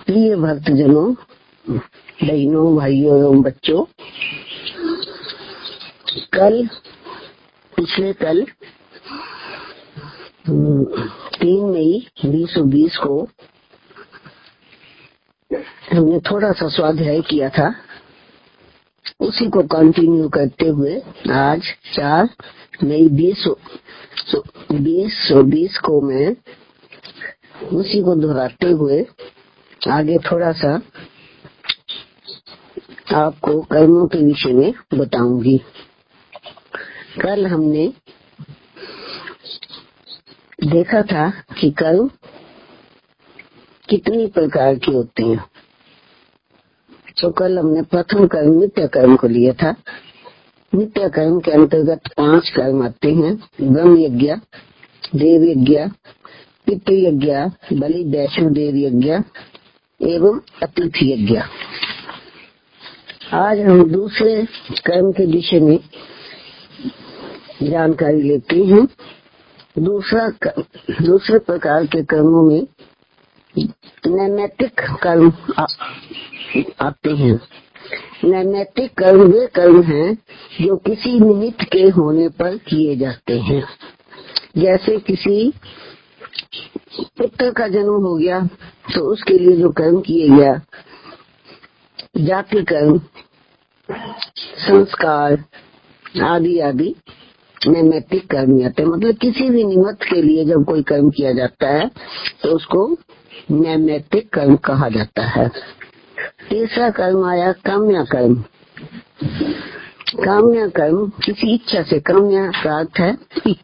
प्रिय भक्तजनों, बहनों, भाइयों एवं बच्चों, पिछले कल 3 मई 2020 को हमने थोड़ा सा स्वाध्याय किया था। उसी को कंटिन्यू करते हुए आज 4 मई 2020 को मैं उसी को दोहराते हुए आगे थोड़ा सा आपको कर्मों के विषय में बताऊंगी। कल हमने देखा था कि कर्म कितनी प्रकार के होते हैं। तो कल हमने प्रथम कर्म नित्य कर्म को लिया था। नित्य कर्म के अंतर्गत 5 कर्म आते हैं: ब्रह्म यज्ञ, देव यज्ञ, पितृ यज्ञ, बलि वैष्णव देव यज्ञ एवं अतिथि यज्ञ। आज हम दूसरे कर्म के विषय में जानकारी लेते हैं। दूसरे प्रकार के कर्मों में नैमित्तिक कर्म आते हैं। नैमित्तिक कर्म वे कर्म हैं जो किसी निमित्त के होने पर किए जाते हैं। जैसे किसी पुत्र का जन्म हो गया तो उसके लिए जो कर्म किए गया, जाति कर्म, संस्कार आदि आदि नैमित्तिक कर्म आते हैं। मतलब किसी भी निमित्त के लिए जब कोई कर्म किया जाता है तो उसको नैमित्तिक कर्म कहा जाता है। तीसरा कर्म आया काम्य कर्म। काम्य कर्म किसी इच्छा से, काम्य का अर्थ है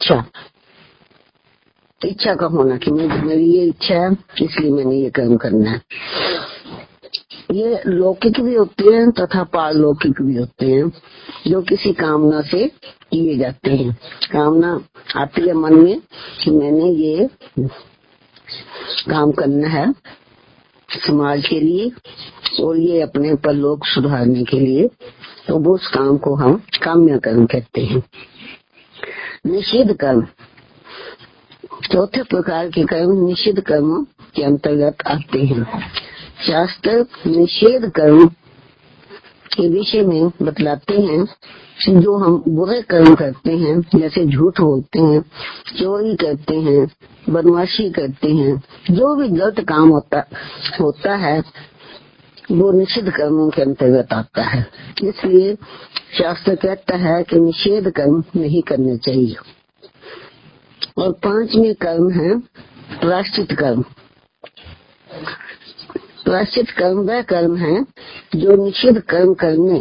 इच्छा का होना कि मेरी ये इच्छा है इसलिए मैंने ये कर्म करना है। ये लौकिक भी होते हैं तथा पारलौकिक भी होते हैं, जो किसी कामना से किए जाते हैं। कामना आती है मन में कि मैंने ये काम करना है समाज के लिए और ये अपने परलोक सुधारने के लिए, तो वो उस काम को हम काम्य कर्म कहते हैं। निषिद्ध कर्म, चौथे प्रकार के कर्म निषिद्ध कर्म के अंतर्गत आते हैं। शास्त्र निषेध कर्म के विषय में बतलाते हैं कि जो हम बुरे कर्म करते हैं, जैसे झूठ बोलते हैं, चोरी करते हैं, बदमाशी करते हैं, जो भी गलत काम होता है वो निषिद्ध कर्मों के अंतर्गत आता है। इसलिए शास्त्र कहता है कि निषेध कर्म नहीं करने चाहिए। और 5वें कर्म है प्रायश्चित कर्म। प्रायश्चित कर्म वह कर्म है जो निषिद्ध कर्म करने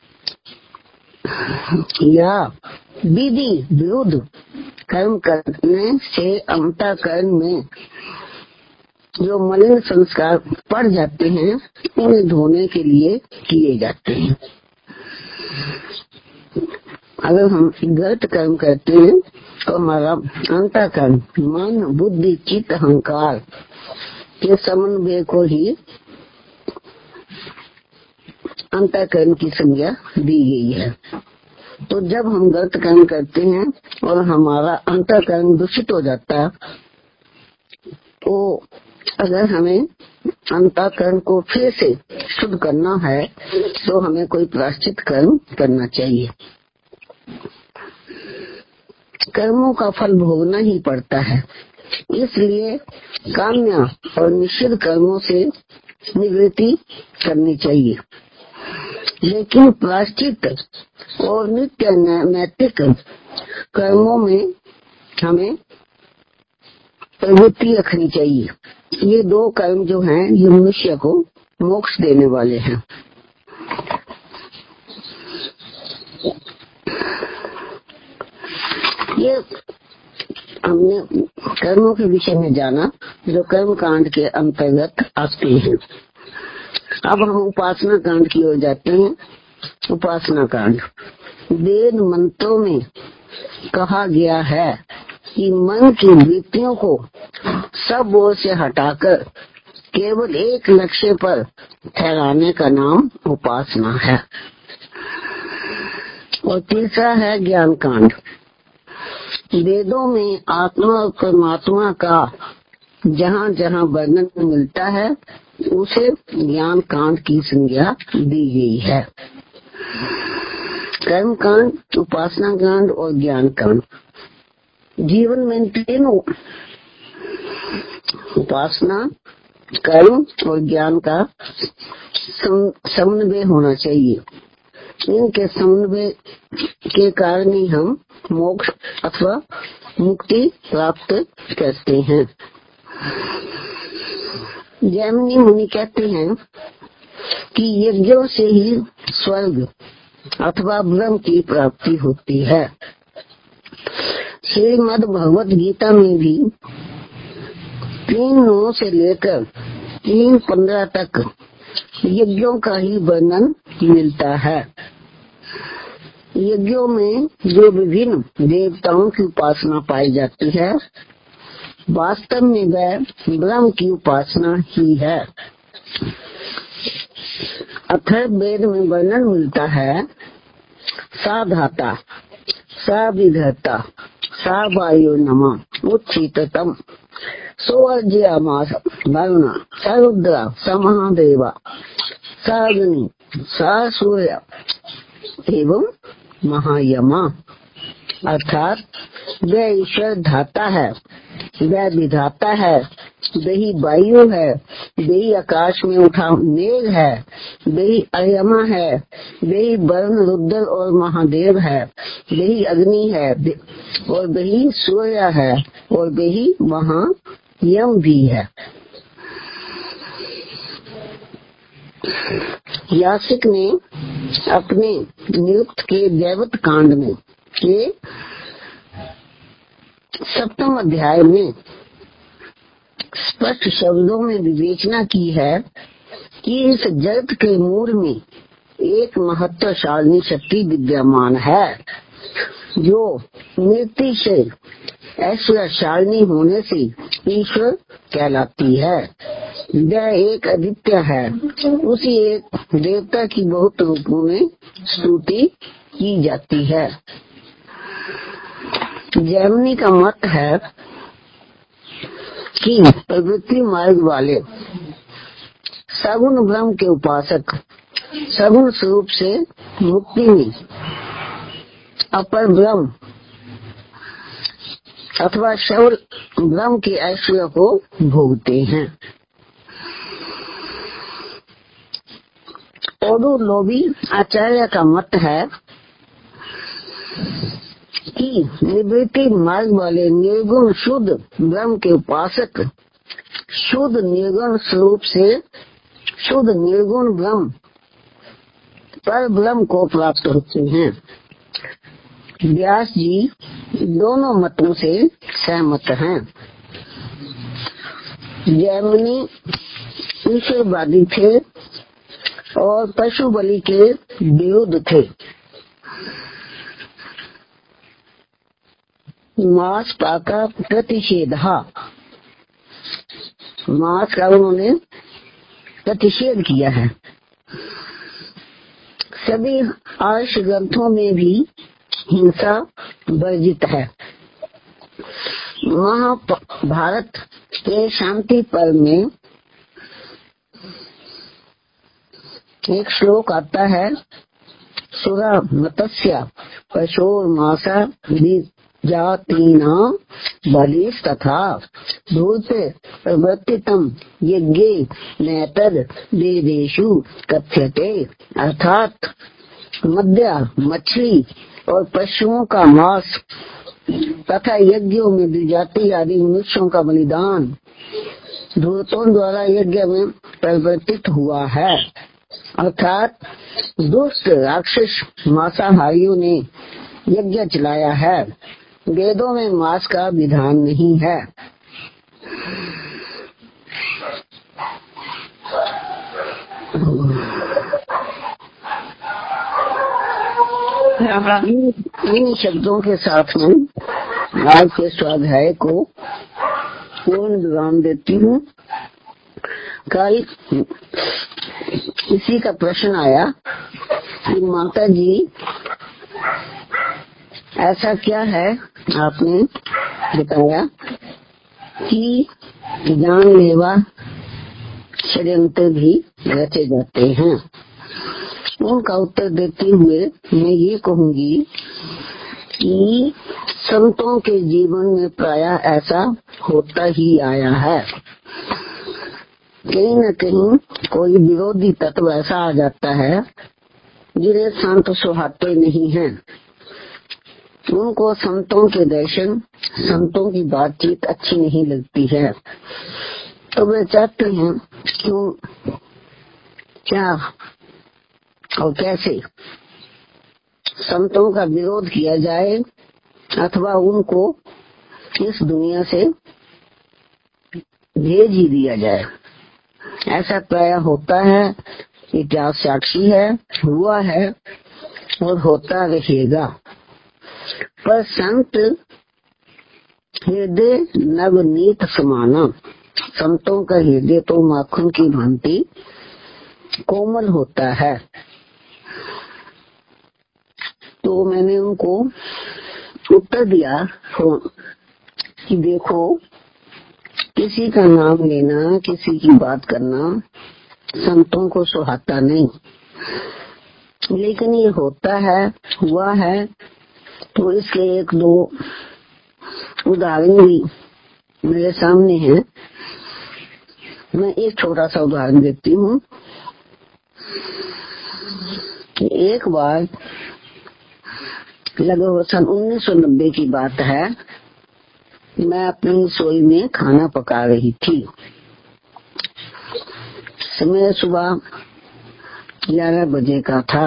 या विधि विरुद्ध कर्म करने से अंतःकरण में जो मलिन संस्कार पड़ जाते हैं उन्हें धोने के लिए किए जाते हैं। अगर हम गलत कर्म करते हैं तो हमारा अंतःकरण, मन, बुद्धि, चित्त, अहंकार के समन्वय को ही अंतःकरण की संज्ञा दी गई है। तो जब हम गलत कर्म करते हैं और हमारा अंतःकरण दूषित हो जाता है, तो अगर हमें अंतःकरण को फिर से शुद्ध करना है तो हमें कोई प्रायश्चित कर्म करना चाहिए। कर्मों का फल भोगना ही पड़ता है, इसलिए काम्य और निषिद्ध कर्मों से निवृत्ति करनी चाहिए। लेकिन प्रायश्चित और नित्य नैतिक कर्मों में हमें प्रवृत्ति रखनी चाहिए। ये 2 कर्म जो हैं ये मनुष्य को मोक्ष देने वाले हैं। ये हमने कर्मों के विषय में जाना जो कर्म कांड के अंतर्गत आते हैं। अब हम उपासना कांड की ओर जाते हैं। उपासना कांड वेद मंत्रों में कहा गया है कि मन की वृत्तियों को सब ओर से हटाकर केवल एक लक्ष्य पर ठहराने का नाम उपासना है। और तीसरा है ज्ञान कांड। वेदों में आत्मा और परमात्मा का जहाँ जहाँ वर्णन मिलता है उसे ज्ञान कांड की संज्ञा दी गई है। कर्म कांड, उपासना कांड और ज्ञान कांड। जीवन में तीनों उपासना, कर्म और ज्ञान का समन्वय होना चाहिए। इनके समन्वय के कारण ही हम मोक्ष अथवा मुक्ति प्राप्त करते हैं। जैमिनी मुनि कहते हैं कि यज्ञों से ही स्वर्ग अथवा ब्रह्म की प्राप्ति होती है। श्रीमद् भगवत गीता में भी 3:9 से लेकर 3:15 तक यज्ञों का ही वर्णन मिलता है। यज्ञों में जो विभिन्न देवताओं की उपासना पाई जाती है, वास्तव में वह ब्रह्म की उपासना ही है। अथर्ववेद में वर्णन मिलता है, सा धाता, सा विधर्ता, सा वायु नमः उच्छिततम, सो अर्ज्यामास वरुण, स रुद्र, स महादेवा, स अग्नि, स सूर्य एवं महायमा। अर्थात वह ईश्वर धाता है, वह विधाता है, वही वायु है, वही आकाश में उठा मेघ है, वही अयमा है, वही वरुण, रुद्र और महादेव है, वही अग्नि है और वही सूर्य है और वही वहाँ यम भी है। यासिक ने अपने निरुक्त के दैवत कांड में के 7वें अध्याय में स्पष्ट शब्दों में विवेचना की है कि इस जगत के मूल में एक महत्वशाली शक्ति विद्यमान है, जो मृत्यु से ऐश्वर्यशालिनी होने से ईश्वर कहलाती है। वह एक आदित्य है। उसी एक देवता की बहुत रूपों में स्तुति की जाती है। जैमिनी का मत है कि प्रवृत्ति मार्ग वाले सगुण ब्रह्म के उपासक सगुण स्वरूप से मुक्ति में अपर ब्रह्म अथवा शौर ब्रह्म के ऐश्वर्य को भोगते हैं। और लोभी आचार्य का मत है कि निवृत्ति मार्ग वाले निर्गुण शुद्ध ब्रह्म के उपासक शुद्ध निर्गुण स्वरूप से शुद्ध निर्गुण ब्रह्म पर ब्रह्म को प्राप्त होते हैं। व्यास जी दोनों मतों से सहमत हैं। जैमिनी ईश्वरवादी थे और पशु बलि के विरुद्ध थे। मांस पाका प्रतिषेध, मांस का उन्होंने प्रतिषेध किया है। सभी आर्ष ग्रंथों में भी हिंसा वर्जित है। महाभारत के शांति पर्व में एक श्लोक आता है, सुरा मत्स्य पशोर मासा जातीना बलिस तथा धूर्त प्रवर्तितम यज्ञे नैतद देवेशु कथ्यते। अर्थात मद्य, मछली और पशुओं का मांस तथा यज्ञों में द्विजाति आदि मनुष्यों का बलिदान धूर्तों द्वारा यज्ञ में परिवर्तित हुआ है। अर्थात दुष्ट राक्षस मांसाहारियों ने यज्ञ चलाया है। वेदों में मांस का विधान नहीं है। इन शब्दों के साथ में आज के स्वाध्याय को पूर्ण विराम देती हूँ। कल इसी का प्रश्न आया कि माता जी ऐसा क्या है, आपने बताया कि जानलेवा षड्यंत्र भी रचे जाते हैं। उनका उत्तर देते हुए मैं ये कहूंगी कि संतों के जीवन में प्रायः ऐसा होता ही आया है। कहीं न कहीं कोई विरोधी तत्व ऐसा आ जाता है जिन्हें संत सुहाते नहीं हैं। उनको संतों के दर्शन, संतों की बातचीत अच्छी नहीं लगती है, तो वे चाहते हैं क्यों, क्या और कैसे संतों का विरोध किया जाए अथवा उनको इस दुनिया से भेज ही दिया जाए। ऐसा प्राय होता है, इतिहास साक्षी है, हुआ है और होता रहेगा। पर संत हृदय नवनीत समाना, संतों का हृदय तो माखन की भांति कोमल होता है। तो मैंने उनको उत्तर दिया कि देखो, किसी का नाम लेना, किसी की बात करना संतों को सुहाता नहीं, लेकिन ये होता है, हुआ है, तो इसके एक दो उदाहरण भी मेरे सामने हैं। मैं एक छोटा सा उदाहरण देती हूँ कि एक बार लगभग सन 1990 की बात है, मैं अपनी रसोई में खाना पका रही थी। समय सुबह 11 बजे का था।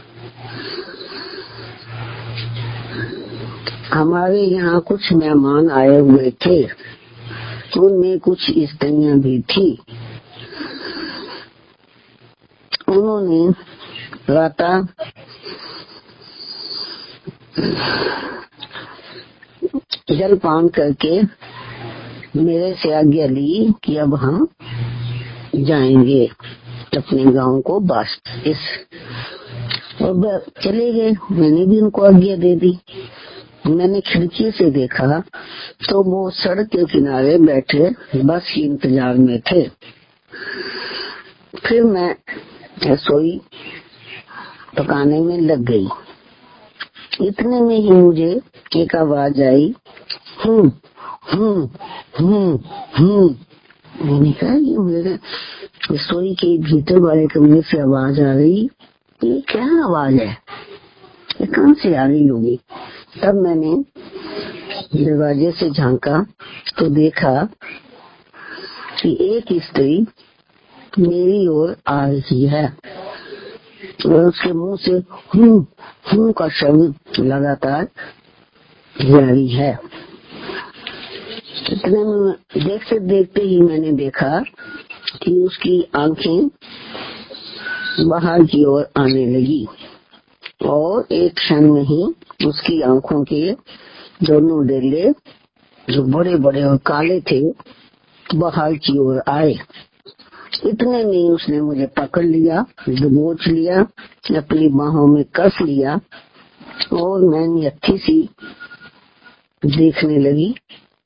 हमारे यहाँ कुछ मेहमान आए हुए थे, उनमें कुछ स्त्रियां भी थी। उन्होंने प्रातः जलपान करके मेरे से आज्ञा ली कि अब हम जाएंगे अपने गांव को वापस, और चले गए। मैंने भी उनको आज्ञा दे दी। मैंने खिड़की से देखा तो वो सड़क के किनारे बैठे बस के इंतजार में थे। फिर मैं रसोई पकाने में लग गई। इतने में ही मुझे एक आवाज आई, हूँ। मैंने कहा ये मेरे रसोई के भीतर वाले कमरे से आवाज आ रही, ये क्या आवाज है, ये कहाँ से आ रही होगी। तब मैंने दरवाजे से झांका तो देखा कि एक स्त्री मेरी ओर आ रही है और उसके मुंह से हूँ का शब्द लगातार जारी है। इतने में देखते ही मैंने देखा कि उसकी आंखें बाहर की ओर आने लगी और एक क्षण में ही उसकी आंखों के दोनों डेले जो बड़े बड़े और काले थे बाहर की ओर आए। इतने में उसने मुझे पकड़ लिया, दबोच लिया, अपनी बाहों में कस लिया और मैंने अच्छी सी देखने लगी।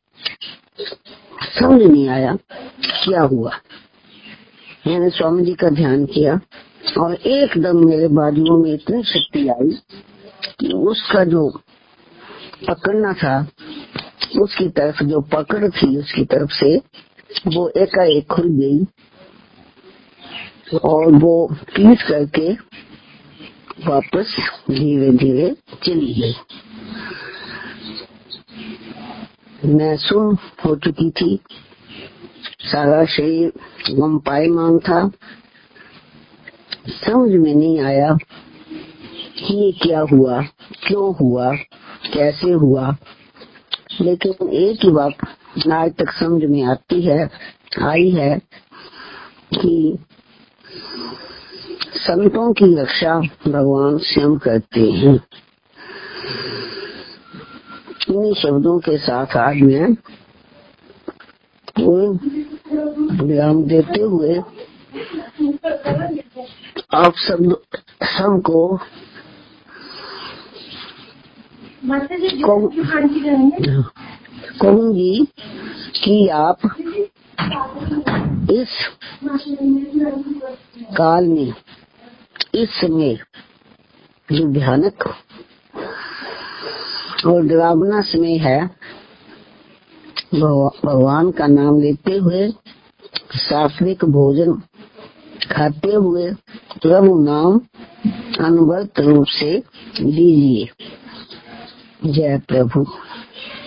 समझ नहीं आया क्या हुआ। मैंने स्वामी जी का ध्यान किया और एकदम मेरे बाजुओं में इतनी शक्ति आई कि उसका जो पकड़ना था, उसकी तरफ जो पकड़ थी उसकी तरफ से वो एकाएक खुल गई और वो पीस करके वापस धीरे धीरे चली गई। मैं सुन्न हो चुकी थी, सारा शरीर गमपायमान था। समझ में नहीं आया कि ये क्या हुआ, क्यों हुआ, कैसे हुआ, लेकिन एक ही बात आज तक समझ में आई है कि संतों की रक्षा भगवान स्वयं करते हैं। इन्हीं शब्दों के साथ आज मैं विराम देते हुए आप सबको कहूंगी कि आप इस काल में, इस समय जो भयानक और डरावना समय है, भगवान का नाम लेते हुए, सात्विक भोजन खाते हुए प्रभु नाम अनवरत रूप से लीजिए। जय प्रभु।